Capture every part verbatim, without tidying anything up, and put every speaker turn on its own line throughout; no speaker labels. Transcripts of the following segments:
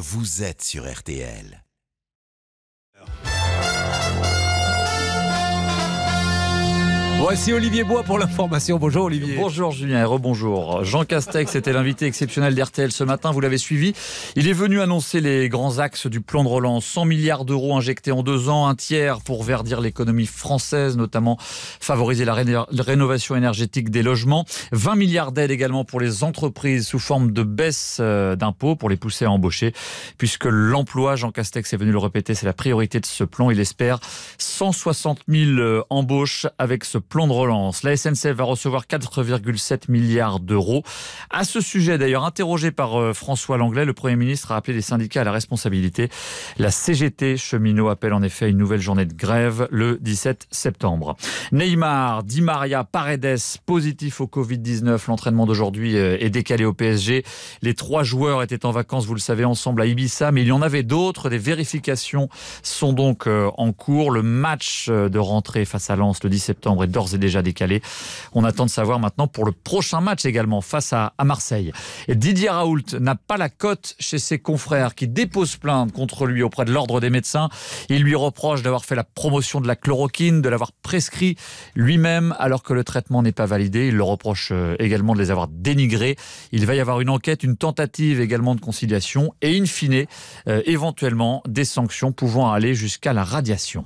vous êtes sur R T L.
Voici Olivier Bois pour l'information. Bonjour Olivier.
Bonjour Julien et rebonjour. Jean Castex était l'invité exceptionnel d'R T L ce matin, vous l'avez suivi. Il est venu annoncer les grands axes du plan de relance. cent milliards d'euros injectés en deux ans, un tiers pour verdir l'économie française, notamment favoriser la, ré- la rénovation énergétique des logements. vingt milliards d'aides également pour les entreprises sous forme de baisse d'impôts pour les pousser à embaucher. Puisque l'emploi, Jean Castex est venu le répéter, c'est la priorité de ce plan. Il espère cent soixante mille embauches avec ce plan de relance. La S N C F va recevoir quatre virgule sept milliards d'euros. À ce sujet, d'ailleurs, interrogé par François Langlais, le Premier ministre a appelé les syndicats à la responsabilité. La C G T cheminot appelle en effet à une nouvelle journée de grève le dix-sept septembre. Neymar, Di Maria, Paredes, positif au covid dix-neuf. L'entraînement d'aujourd'hui est décalé au P S G. Les trois joueurs étaient en vacances, vous le savez, ensemble à Ibiza, mais il y en avait d'autres. Des vérifications sont donc en cours. Le match de rentrée face à Lens le dix septembre est d'ores et déjà décalé. On attend de savoir maintenant pour le prochain match également face à, à Marseille. Et Didier Raoult n'a pas la cote chez ses confrères qui déposent plainte contre lui auprès de l'ordre des médecins. Il lui reproche d'avoir fait la promotion de la chloroquine, de l'avoir prescrit lui-même alors que le traitement n'est pas validé. Il le reproche également de les avoir dénigrés. Il va y avoir une enquête, une tentative également de conciliation et in fine, euh, éventuellement des sanctions pouvant aller jusqu'à la radiation.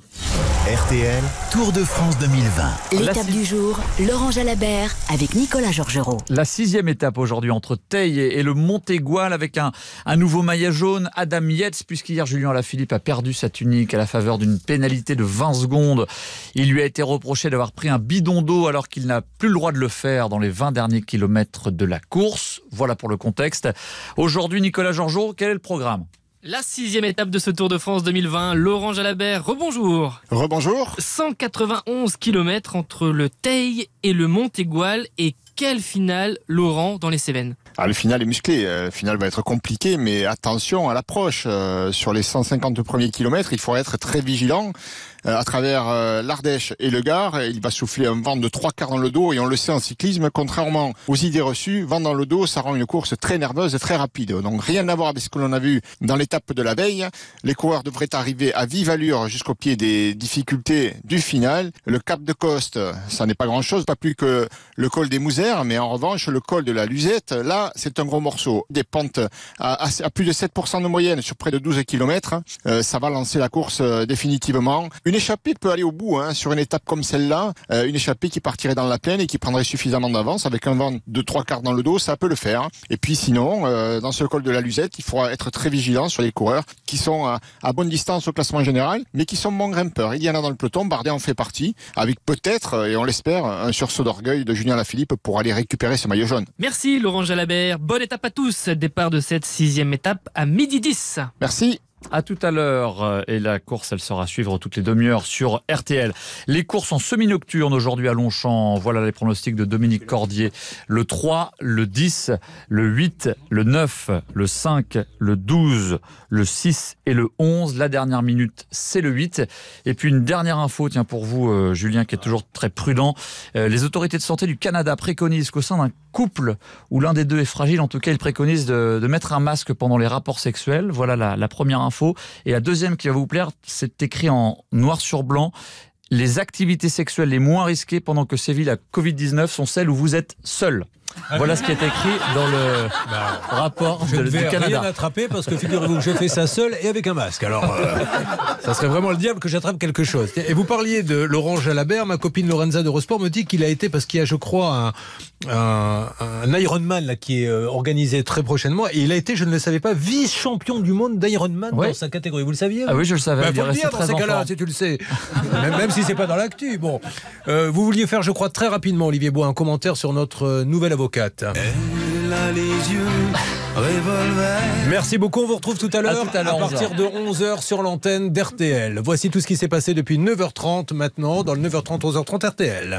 R T L, Tour de France deux mille vingt.
L'étape du jour, Laurent Jalabert avec Nicolas Georgerot.
La sixième étape aujourd'hui entre Teil et le Montégoal avec un, un nouveau maillot jaune, Adam Yates, puisqu'hier Julien Alaphilippe a perdu sa tunique à la faveur d'une pénalité de vingt secondes. Il lui a été reproché d'avoir pris un bidon d'eau alors qu'il n'a plus le droit de le faire dans les vingt derniers kilomètres de la course. Voilà pour le contexte. Aujourd'hui, Nicolas Georgerot, quel est le programme ?
La sixième étape de ce Tour de France deux mille vingt, Laurent Jalabert, rebonjour.
Rebonjour.
cent quatre-vingt-onze kilomètres entre le Teil et le Montégoal et quelle finale, Laurent, dans les Cévennes?
Ah, le final est musclé, le final va être compliqué, mais attention à l'approche. Euh, sur les cent cinquante premiers kilomètres, il faut être très vigilant. Euh, à travers euh, l'Ardèche et le Gard, il va souffler un vent de trois quarts dans le dos, et on le sait en cyclisme, contrairement aux idées reçues, vent dans le dos, ça rend une course très nerveuse et très rapide. Donc rien à voir avec ce que l'on a vu dans l'étape de la veille. Les coureurs devraient arriver à vive allure jusqu'au pied des difficultés du final. Le Cap de Coste, ça n'est pas grand-chose, pas plus que le col des Mouzères, mais en revanche, le col de la Luzette, là, c'est un gros morceau. Des pentes à, à, à plus de sept pour cent de moyenne sur près de douze kilomètres. Euh, ça va lancer la course euh, définitivement. Une échappée peut aller au bout hein, sur une étape comme celle-là. Euh, une échappée qui partirait dans la plaine et qui prendrait suffisamment d'avance avec un vent de trois quarts dans le dos, ça peut le faire. Et puis sinon, euh, dans ce col de la Luzette, il faudra être très vigilant sur les coureurs qui sont à, à bonne distance au classement général, mais qui sont bons grimpeurs. Il y en a dans le peloton, Bardet en fait partie, avec peut-être, et on l'espère, un sursaut d'orgueil de Julien Alaphilippe pour aller récupérer ce maillot jaune.
Merci Laurent Jalabert, bonne étape à tous. Départ de cette sixième étape à midi dix.
Merci.
À tout à l'heure, et la course, elle sera à suivre toutes les demi-heures sur R T L. Les courses en semi-nocturne aujourd'hui à Longchamp, voilà les pronostics de Dominique Cordier. Le trois, le dix, le huit, le neuf, le cinq, le douze, le six et le onze. La dernière minute, c'est le huit. Et puis une dernière info, tiens pour vous, euh, Julien, qui est toujours très prudent. Euh, les autorités de santé du Canada préconisent qu'au sein d'un couple où l'un des deux est fragile, en tout cas, ils préconisent de, de mettre un masque pendant les rapports sexuels. Voilà la, la première info. Et la deuxième qui va vous plaire, c'est écrit en noir sur blanc. Les activités sexuelles les moins risquées pendant que sévit la covid dix-neuf sont celles où vous êtes seul. Voilà ce qui est écrit dans le bah, rapport
je
de,
ne vais
du Canada.
Rien attraper parce que figurez-vous que j'ai fait ça seul et avec un masque. Alors, euh, ça serait vraiment le diable que j'attrape quelque chose. Et vous parliez de Laurent Jalabert, ma copine Lorenza d'Eurosport me dit qu'il a été parce qu'il y a, je crois, un, un, un Ironman là, qui est organisé très prochainement. Et il a été, je ne le savais pas, vice-champion du monde d'Ironman
ouais.
dans sa catégorie. Vous le saviez?
Ah oui, je le savais.
Bah,
il
faut le dire dans ces cas-là, si tu le sais. même, même si c'est pas dans l'actu. Bon, euh, vous vouliez faire, je crois, très rapidement, Olivier Bois, un commentaire sur notre nouvelle avocate. Elle a les yeux revolver. Merci beaucoup, on vous retrouve tout à l'heure à, tout à, l'heure, à partir de onze heures sur l'antenne d'R T L. Voici tout ce qui s'est passé depuis neuf heures trente maintenant, dans le neuf heures trente, onze heures trente R T L.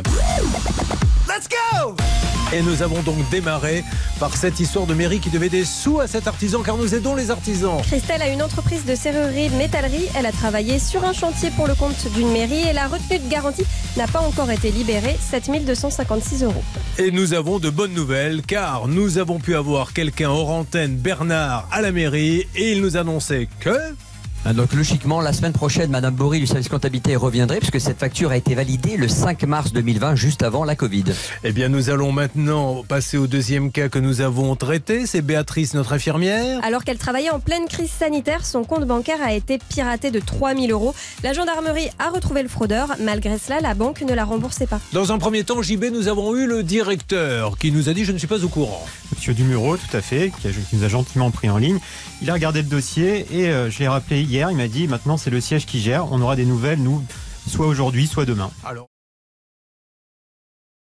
Let's go! Et nous avons donc démarré par cette histoire de mairie qui devait des sous à cet artisan, car nous aidons les artisans.
Christelle a une entreprise de serrurerie métallerie. Elle a travaillé sur un chantier pour le compte d'une mairie et la retenue de garantie n'a pas encore été libéré, sept mille deux cent cinquante-six euros.
Et nous avons de bonnes nouvelles, car nous avons pu avoir quelqu'un hors antenne, Bernard, à la mairie, et il nous annonçait que...
Donc logiquement, la semaine prochaine, Madame Bory du service comptabilité reviendrait puisque cette facture a été validée le cinq mars deux mille vingt, juste avant la Covid.
Eh bien, nous allons maintenant passer au deuxième cas que nous avons traité. C'est Béatrice, notre infirmière.
Alors qu'elle travaillait en pleine crise sanitaire, son compte bancaire a été piraté de trois mille euros. La gendarmerie a retrouvé le fraudeur. Malgré cela, la banque ne la remboursait pas.
Dans un premier temps, J B, nous avons eu le directeur qui nous a dit « Je ne suis pas au courant ».
Monsieur Dumuro, tout à fait, qui, a, qui nous a gentiment pris en ligne. Il a regardé le dossier et euh, je l'ai rappelé hier. Il m'a dit maintenant c'est le siège qui gère. On aura des nouvelles, nous, soit aujourd'hui, soit demain.
Alors...